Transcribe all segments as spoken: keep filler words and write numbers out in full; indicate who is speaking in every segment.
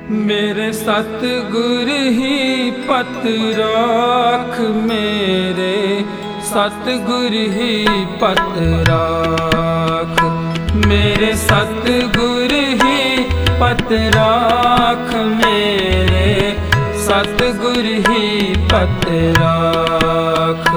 Speaker 1: मेरे सतगुर ही पत राख, मेरे सतगुर ही पत राख, मेरे सतगुर ही पत राख, मेरे सतगुर ही पत राख।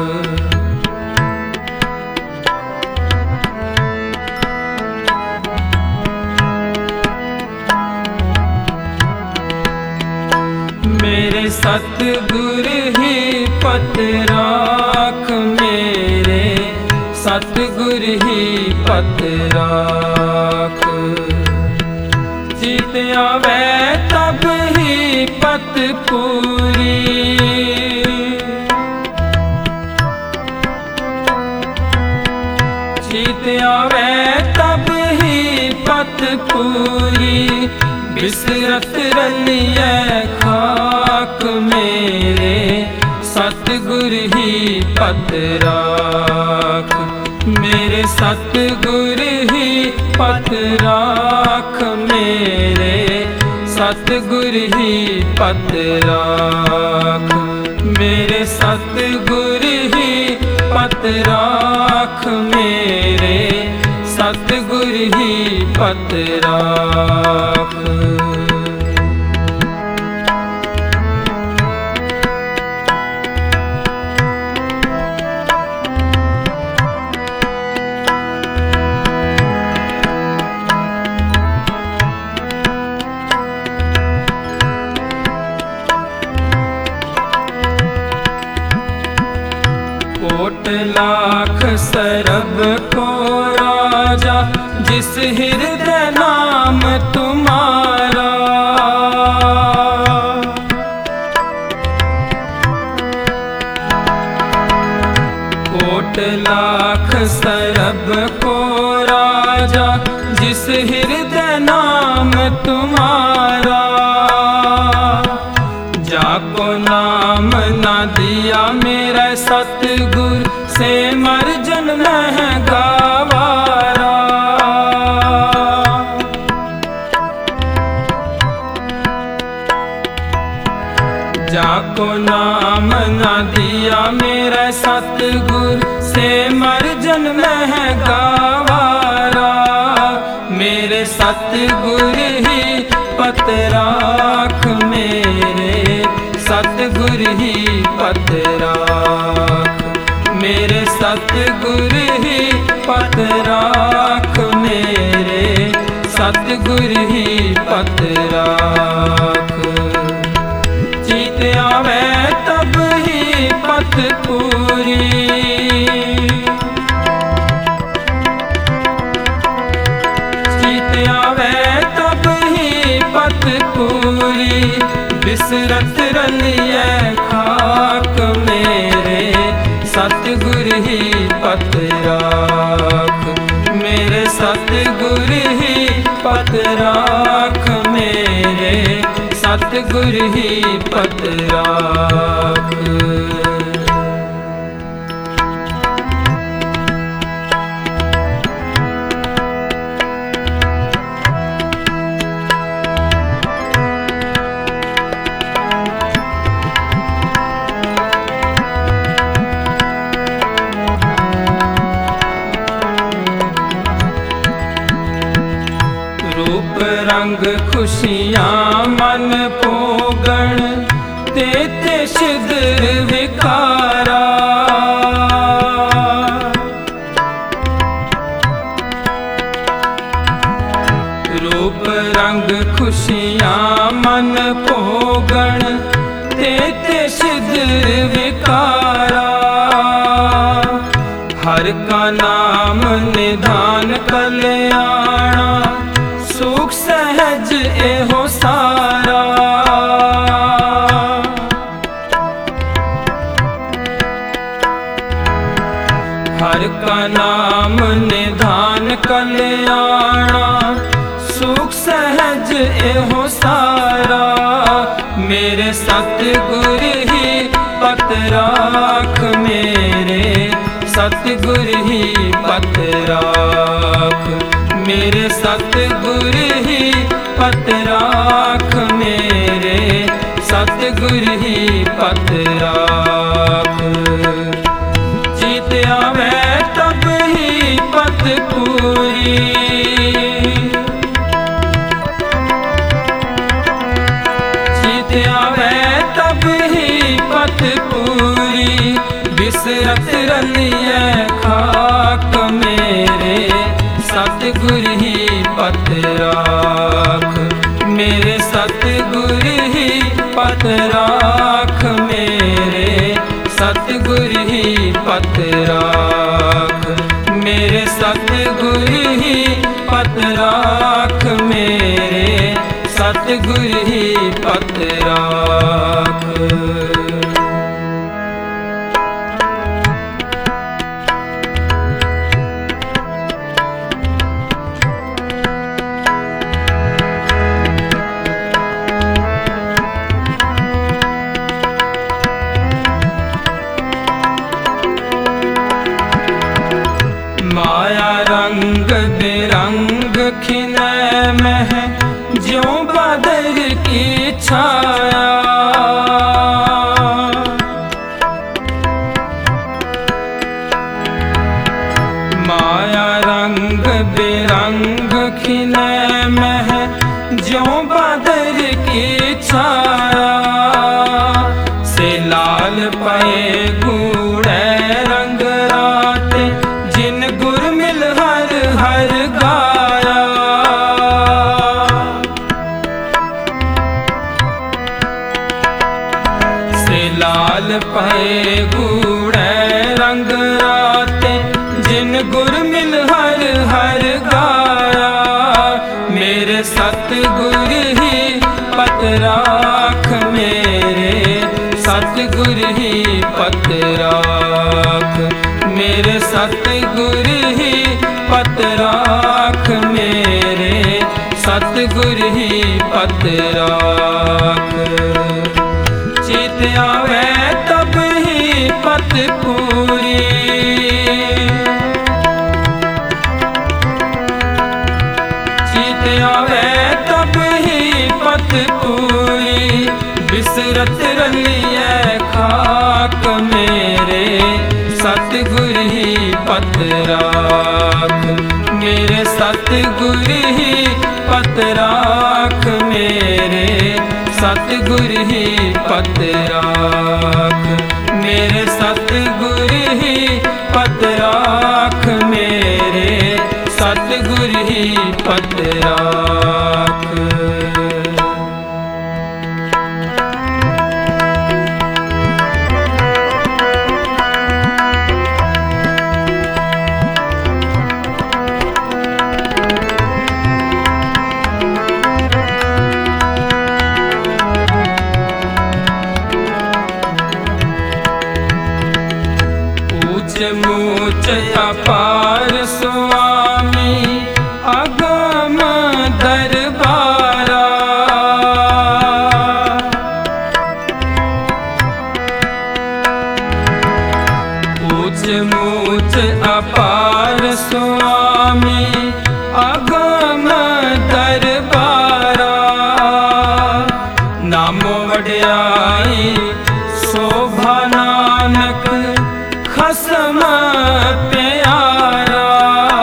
Speaker 1: मेरे सतगुर ही पत राख, मेरे सतगुर ही पत राख। चित आवे तब ही पत पूरी, चित आवे तब ही पत पूरी। बिसरत रलिए खाक, मेरे सतगुर ही पत राख, मेरे सतगुर ही पत राख, मेरे सतगुर ही पत राख, मेरे सतगुर ही पत राख, मेरे सतगुर ही पत राख। कोट लाख सरब को राजा, जिस हृदय नाम तुम्हारा। कोट लाख सरब को राजा, जिस हृदय नाम तुम्हारा। जाको नाम ना दिया मेरा सतगुर, से मर जन्म है गवारा। जाको नाम ना दिया मेरा सतगुर, से मर जन्म है गवारा। मेरे सतगुर ही पत राख, मेरे सतगुर ही पत राख, मेरे सतगुर ही पत राख, मेरे सतगुर ही पत राख। चित आवे तब ही पत पूरी, चित आवे तब ही पत पूरी। बिसरत रलिए खाक, मेरे सतगुर ही पत राख, मेरे सतगुर ही पत राख, मेरे सतगुर ही पत राख। रूप रंग खुशियाँ मन पोगण, तेते शिदर विकारा। रूप रंग खुशियाँ मन पोगण, तेते शिदर विकारा। हर का नाम निधान कल्याणा, सुख सहज एहो सारा। हर का नाम निधान कल्याणा, सुख सहज एहो सारा। मेरे सतगुर ही पत राख, मेरे सतगुर ही पत राख, मेरे सतगुर ही पत राख में बिसरत रलिए खाक मेरे सतगुर ही पत राख मेरे सतगुर ही पत राख मेरे सतगुर ही पत राख मेरे सतगुर ही पत राख मेरे सतगुर ही पत राख। माया रंग बिरंग खिनै में ज्यों बादल की छाया माया रंग बिरंग खिनै में ज्यों बादल की छाया से लाल पाए गूढ़े रंग राते जिन गुर मिल हर हर गाया से लाल पाए गूढ़े रंग राते जिन गुर मिल हर हर गाया मेरे सतगुर ही पत राख मेरे सतगुर ही पत राख मेरे सतगुर ही पत राख मेरे सतगुर ही पत राख। चित आवे तब ही पत पूरी चित आवे तब ही पत पूरी बिसरत रलिए खाक मेरे सतगुर ही पत राख मेरे सतगुर ही पत राख मेरे सतगुर ही पत राख मेरे सतगुर ही पत राख मेरे सतगुर ही पत राख। मूच अपार स्वामी अगम दरबारा ऊंच मूच अपार स्वामी अगम दरबारा नामो वड्याई शोभा नानक खसम प्यारा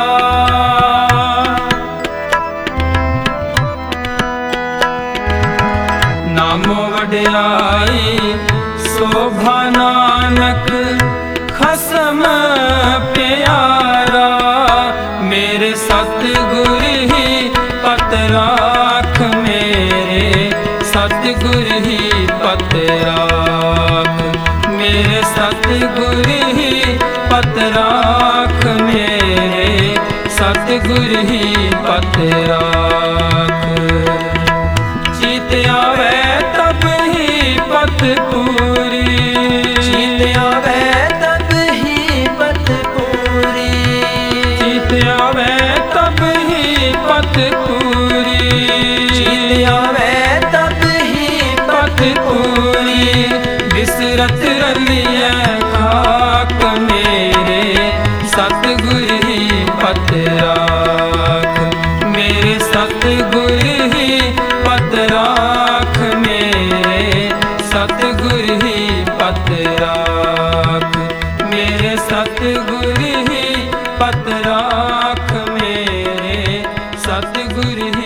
Speaker 1: नामो वड्याई शोभा नानक खसम प्यारा मेरे सतगुर ही पत राख मेरे सतगुर ही पत राख मेरे सतगुर ही पत राख मेरे सतगुर ही पत राख। चित आवे तब ही पत पूरी चित आवे तब ही पत पूरी चित आवे तब ही पत पूरी चित आवे तब ही पत पूरी बिसरत रलिए खाक मेरे सतगुर ही पत राख मेरे सतगुर ही पत राख मेरे सतगुर ही पत राख मेरे सतगुर ही पत राख मेरे सतगुर ही